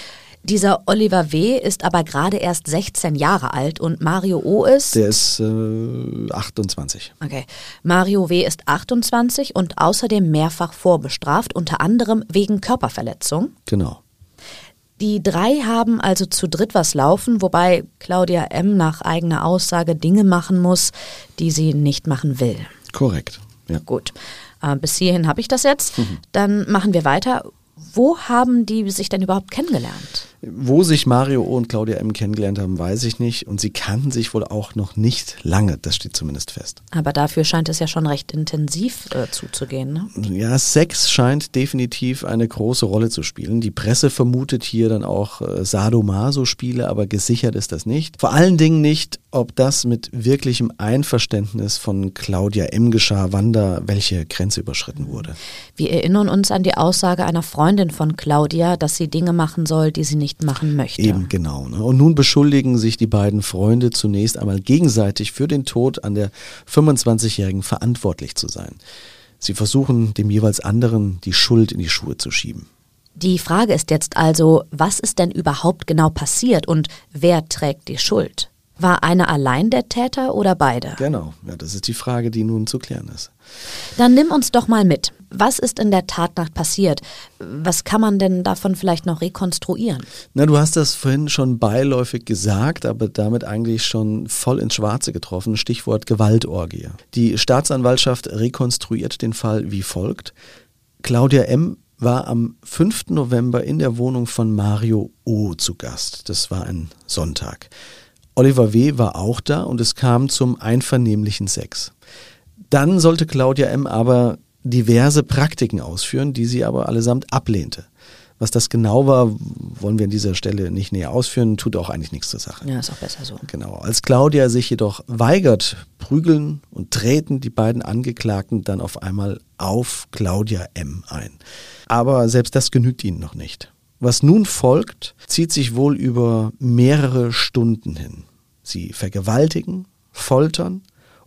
Speaker 3: Dieser Oliver W. ist aber gerade erst sechzehn Jahre alt und Mario O. ist...
Speaker 2: Der ist äh, achtundzwanzig.
Speaker 3: Okay. Mario W. ist achtundzwanzig und außerdem mehrfach vorbestraft, unter anderem wegen Körperverletzung.
Speaker 2: Genau.
Speaker 3: Die drei haben also zu dritt was laufen, wobei Claudia M. nach eigener Aussage Dinge machen muss, die sie nicht machen will.
Speaker 2: Korrekt, ja.
Speaker 3: Gut, äh, bis hierhin habe ich das jetzt.
Speaker 2: Mhm.
Speaker 3: Dann machen wir weiter. Wo haben die sich denn überhaupt kennengelernt?
Speaker 2: Wo sich Mario O. und Claudia M. kennengelernt haben, weiß ich nicht. Und sie kannten sich wohl auch noch nicht lange, das steht zumindest fest.
Speaker 3: Aber dafür scheint es ja schon recht intensiv äh, zuzugehen, ne?
Speaker 2: Ja, Sex scheint definitiv eine große Rolle zu spielen. Die Presse vermutet hier dann auch äh, Sadomaso-Spiele, aber gesichert ist das nicht. Vor allen Dingen nicht, ob das mit wirklichem Einverständnis von Claudia M. geschah, wann da welche Grenze überschritten wurde.
Speaker 3: Wir erinnern uns an die Aussage einer Freundin von Claudia, dass sie Dinge machen soll, die sie nicht machen möchte.
Speaker 2: Eben, genau. Ne? Und nun beschuldigen sich die beiden Freunde zunächst einmal gegenseitig für den Tod an der fünfundzwanzigjährigen verantwortlich zu sein. Sie versuchen dem jeweils anderen die Schuld in die Schuhe zu schieben.
Speaker 3: Die Frage ist jetzt also, was ist denn überhaupt genau passiert und wer trägt die Schuld? War einer allein der Täter oder beide?
Speaker 2: Genau, ja, das ist die Frage, die nun zu klären ist.
Speaker 3: Dann nimm uns doch mal mit. Was ist in der Tatnacht passiert? Was kann man denn davon vielleicht noch rekonstruieren?
Speaker 2: Na, du hast das vorhin schon beiläufig gesagt, aber damit eigentlich schon voll ins Schwarze getroffen. Stichwort Gewaltorgie. Die Staatsanwaltschaft rekonstruiert den Fall wie folgt. Claudia M. war am fünften November in der Wohnung von Mario O. zu Gast. Das war ein Sonntag. Oliver W. war auch da und es kam zum einvernehmlichen Sex. Dann sollte Claudia M. aber diverse Praktiken ausführen, die sie aber allesamt ablehnte. Was das genau war, wollen wir an dieser Stelle nicht näher ausführen, tut auch eigentlich nichts zur Sache.
Speaker 3: Ja, ist auch besser so.
Speaker 2: Genau. Als Claudia sich jedoch weigert, prügeln und treten die beiden Angeklagten dann auf einmal auf Claudia M. ein. Aber selbst das genügt ihnen noch nicht. Was nun folgt, zieht sich wohl über mehrere Stunden hin. Sie vergewaltigen, foltern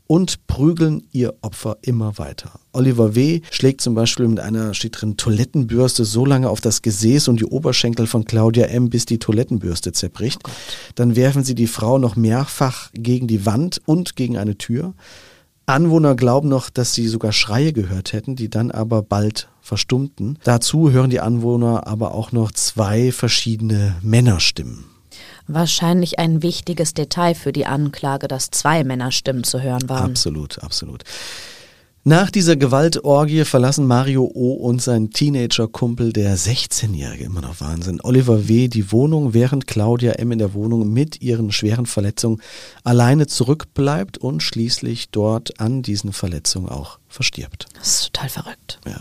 Speaker 2: und prügeln ihr Opfer immer weiter. Oliver W. schlägt zum Beispiel mit einer, steht drin, Toilettenbürste so lange auf das Gesäß und die Oberschenkel von Claudia M., bis die Toilettenbürste zerbricht.
Speaker 3: Oh
Speaker 2: Dann werfen sie die Frau noch mehrfach gegen die Wand und gegen eine Tür. Anwohner glauben noch, dass sie sogar Schreie gehört hätten, die dann aber bald verstummten. Dazu hören die Anwohner aber auch noch zwei verschiedene Männerstimmen.
Speaker 3: Wahrscheinlich ein wichtiges Detail für die Anklage, dass zwei Männerstimmen zu hören waren.
Speaker 2: Absolut, absolut. Nach dieser Gewaltorgie verlassen Mario O. und sein Teenager-Kumpel, der sechzehnjährige, immer noch Wahnsinn, Oliver W. die Wohnung, während Claudia M. in der Wohnung mit ihren schweren Verletzungen alleine zurückbleibt und schließlich dort an diesen Verletzungen auch verstirbt.
Speaker 3: Das ist total verrückt.
Speaker 2: Ja.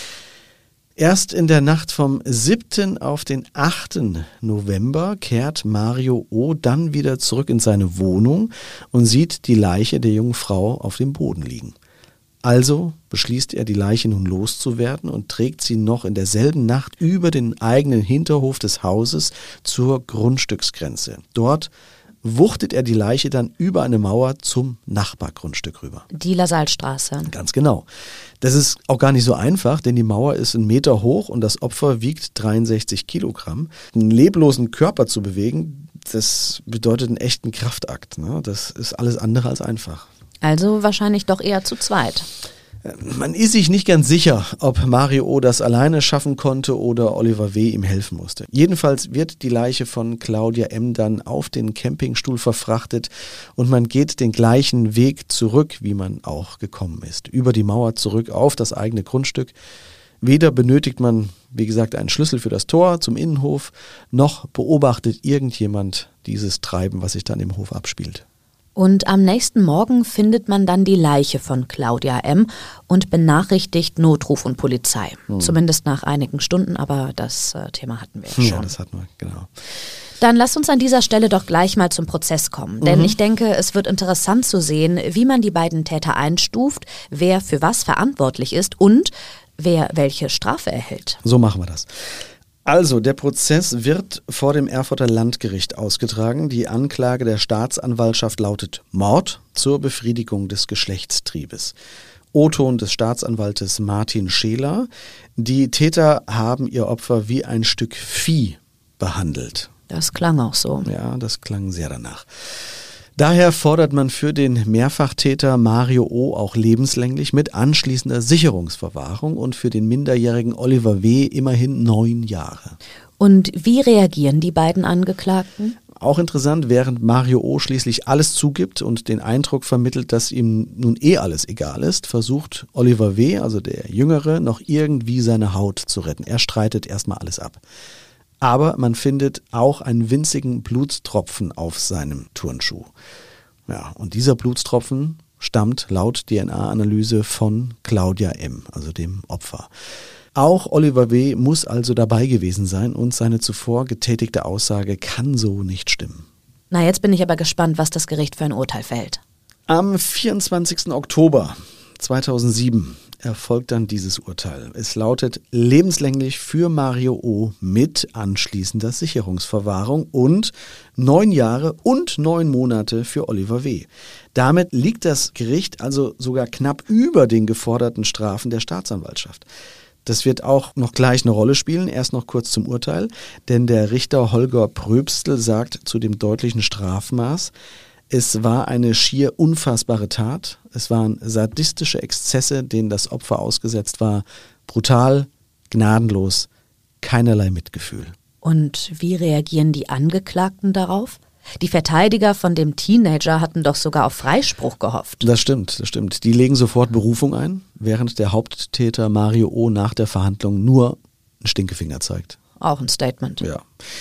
Speaker 2: Erst in der Nacht vom siebten auf den achten November kehrt Mario O. dann wieder zurück in seine Wohnung und sieht die Leiche der jungen Frau auf dem Boden liegen. Also beschließt er, die Leiche nun loszuwerden und trägt sie noch in derselben Nacht über den eigenen Hinterhof des Hauses zur Grundstücksgrenze. Dort wuchtet er die Leiche dann über eine Mauer zum Nachbargrundstück rüber.
Speaker 3: Die LaSalle-Straße.
Speaker 2: Ganz genau. Das ist auch gar nicht so einfach, denn die Mauer ist einen Meter hoch und das Opfer wiegt dreiundsechzig Kilogramm. Einen leblosen Körper zu bewegen, das bedeutet einen echten Kraftakt, ne? Das ist alles andere als einfach.
Speaker 3: Also wahrscheinlich doch eher zu zweit.
Speaker 2: Man ist sich nicht ganz sicher, ob Mario O. das alleine schaffen konnte oder Oliver W. ihm helfen musste. Jedenfalls wird die Leiche von Claudia M. dann auf den Campingstuhl verfrachtet und man geht den gleichen Weg zurück, wie man auch gekommen ist. Über die Mauer zurück auf das eigene Grundstück. Weder benötigt man, wie gesagt, einen Schlüssel für das Tor zum Innenhof, noch beobachtet irgendjemand dieses Treiben, was sich dann im Hof abspielt.
Speaker 3: Und am nächsten Morgen findet man dann die Leiche von Claudia M. und benachrichtigt Notruf und Polizei. Hm. Zumindest nach einigen Stunden, aber das äh, Thema hatten wir ja schon.
Speaker 2: Ja, das hatten wir, genau.
Speaker 3: Dann lasst uns an dieser Stelle doch gleich mal zum Prozess kommen. Denn mhm. ich denke, es wird interessant zu sehen, wie man die beiden Täter einstuft, wer für was verantwortlich ist und wer welche Strafe erhält.
Speaker 2: So machen wir das. Also, der Prozess wird vor dem Erfurter Landgericht ausgetragen. Die Anklage der Staatsanwaltschaft lautet Mord zur Befriedigung des Geschlechtstriebes. O-Ton des Staatsanwaltes Martin Scheler. Die Täter haben ihr Opfer wie ein Stück Vieh behandelt.
Speaker 3: Das klang auch so.
Speaker 2: Ja, das klang sehr danach. Daher fordert man für den Mehrfachtäter Mario O. auch lebenslänglich mit anschließender Sicherungsverwahrung und für den minderjährigen Oliver W. immerhin neun Jahre.
Speaker 3: Und wie reagieren die beiden Angeklagten?
Speaker 2: Auch interessant, während Mario O. schließlich alles zugibt und den Eindruck vermittelt, dass ihm nun eh alles egal ist, versucht Oliver W., also der Jüngere, noch irgendwie seine Haut zu retten. Er streitet erstmal alles ab. Aber man findet auch einen winzigen Blutstropfen auf seinem Turnschuh. Ja, und dieser Blutstropfen stammt laut D N A-Analyse von Claudia M., also dem Opfer. Auch Oliver W. muss also dabei gewesen sein und seine zuvor getätigte Aussage kann so nicht stimmen.
Speaker 3: Na, jetzt bin ich aber gespannt, was das Gericht für ein Urteil fällt.
Speaker 2: Am vierundzwanzigsten Oktober zweitausendsieben erfolgt dann dieses Urteil. Es lautet lebenslänglich für Mario O. mit anschließender Sicherungsverwahrung und neun Jahre und neun Monate für Oliver W. Damit liegt das Gericht also sogar knapp über den geforderten Strafen der Staatsanwaltschaft. Das wird auch noch gleich eine Rolle spielen, erst noch kurz zum Urteil, denn der Richter Holger Pröbstl sagt zu dem deutlichen Strafmaß: Es war eine schier unfassbare Tat. Es waren sadistische Exzesse, denen das Opfer ausgesetzt war. Brutal, gnadenlos, keinerlei Mitgefühl.
Speaker 3: Und wie reagieren die Angeklagten darauf? Die Verteidiger von dem Teenager hatten doch sogar auf Freispruch gehofft.
Speaker 2: Das stimmt, das stimmt. Die legen sofort Berufung ein, während der Haupttäter Mario O. nach der Verhandlung nur einen Stinkefinger zeigt.
Speaker 3: Auch ein Statement.
Speaker 2: Ja.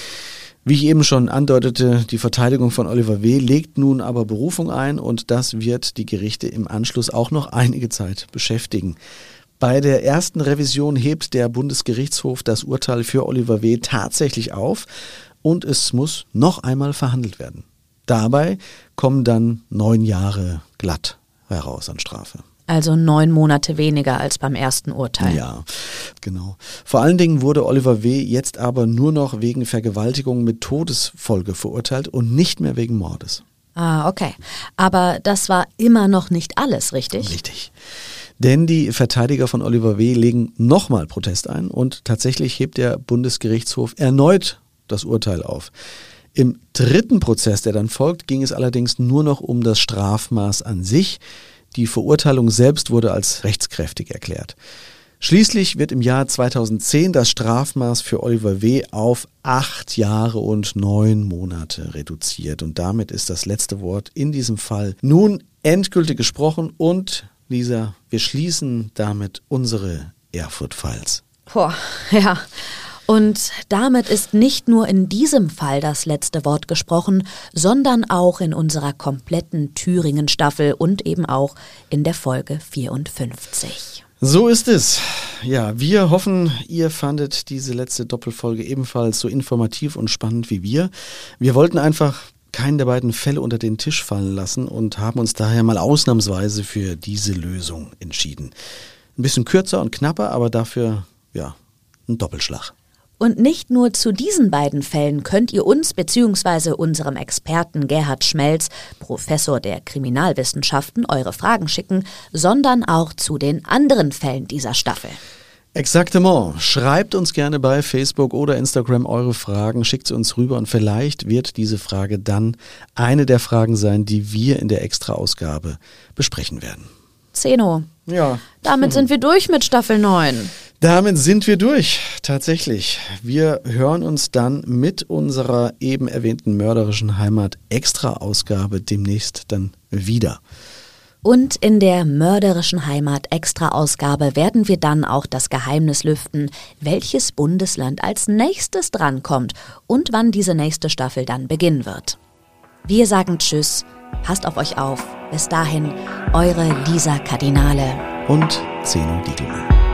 Speaker 2: Wie ich eben schon andeutete, die Verteidigung von Oliver W. legt nun aber Berufung ein und das wird die Gerichte im Anschluss auch noch einige Zeit beschäftigen. Bei der ersten Revision hebt der Bundesgerichtshof das Urteil für Oliver W. tatsächlich auf und es muss noch einmal verhandelt werden. Dabei kommen dann neun Jahre glatt heraus an Strafe.
Speaker 3: Also neun Monate weniger als beim ersten Urteil.
Speaker 2: Ja, genau. Vor allen Dingen wurde Oliver W. jetzt aber nur noch wegen Vergewaltigung mit Todesfolge verurteilt und nicht mehr wegen Mordes.
Speaker 3: Ah, okay. Aber das war immer noch nicht alles, richtig?
Speaker 2: Richtig. Denn die Verteidiger von Oliver W. legen nochmal Protest ein und tatsächlich hebt der Bundesgerichtshof erneut das Urteil auf. Im dritten Prozess, der dann folgt, ging es allerdings nur noch um das Strafmaß an sich. Die Verurteilung selbst wurde als rechtskräftig erklärt. Schließlich wird im Jahr zweitausendzehn das Strafmaß für Oliver W. auf acht Jahre und neun Monate reduziert. Und damit ist das letzte Wort in diesem Fall nun endgültig gesprochen. Und, Lisa, wir schließen damit unsere Erfurt-Files.
Speaker 3: Boah, ja. Und damit ist nicht nur in diesem Fall das letzte Wort gesprochen, sondern auch in unserer kompletten Thüringen-Staffel und eben auch in der Folge vierundfünfzig.
Speaker 2: So ist es. Ja, wir hoffen, ihr fandet diese letzte Doppelfolge ebenfalls so informativ und spannend wie wir. Wir wollten einfach keinen der beiden Fälle unter den Tisch fallen lassen und haben uns daher mal ausnahmsweise für diese Lösung entschieden. Ein bisschen kürzer und knapper, aber dafür, ja, ein Doppelschlag.
Speaker 3: Und nicht nur zu diesen beiden Fällen könnt ihr uns bzw. unserem Experten Gerhard Schmelz, Professor der Kriminalwissenschaften, eure Fragen schicken, sondern auch zu den anderen Fällen dieser Staffel.
Speaker 2: Exactement. Schreibt uns gerne bei Facebook oder Instagram eure Fragen, schickt sie uns rüber und vielleicht wird diese Frage dann eine der Fragen sein, die wir in der Extra-Ausgabe besprechen werden.
Speaker 3: Zeno.
Speaker 2: Ja.
Speaker 3: Damit sind wir durch mit Staffel neun.
Speaker 2: Damit sind wir durch, tatsächlich. Wir hören uns dann mit unserer eben erwähnten mörderischen Heimat-Extra-Ausgabe demnächst dann wieder.
Speaker 3: Und in der mörderischen Heimat-Extra-Ausgabe werden wir dann auch das Geheimnis lüften, welches Bundesland als nächstes drankommt und wann diese nächste Staffel dann beginnen wird. Wir sagen Tschüss, passt auf euch auf. Bis dahin, eure Lisa Kardinale
Speaker 2: und Zeno Diegelmann.